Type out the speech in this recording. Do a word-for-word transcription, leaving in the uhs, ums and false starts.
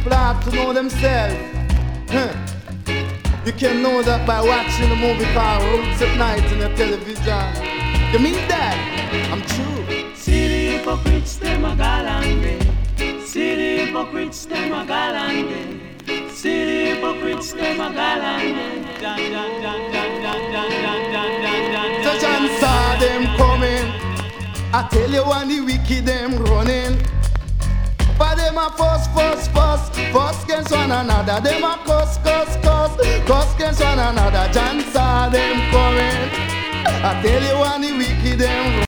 people have to know themselves. Huh. You can know that by watching a movie called Roots at Night on the television. You mean that? I'm true. See the hypocrites, them a galante. See the hypocrites, them a galante. See the hypocrites, them a galante. So John saw them coming. I tell you when the wicked them running. For them a fuss, fuss, fuss, fuss against one another. Them a cuss, cuss, cuss, cuss against one another. John saw them coming. I tell you when the wicked them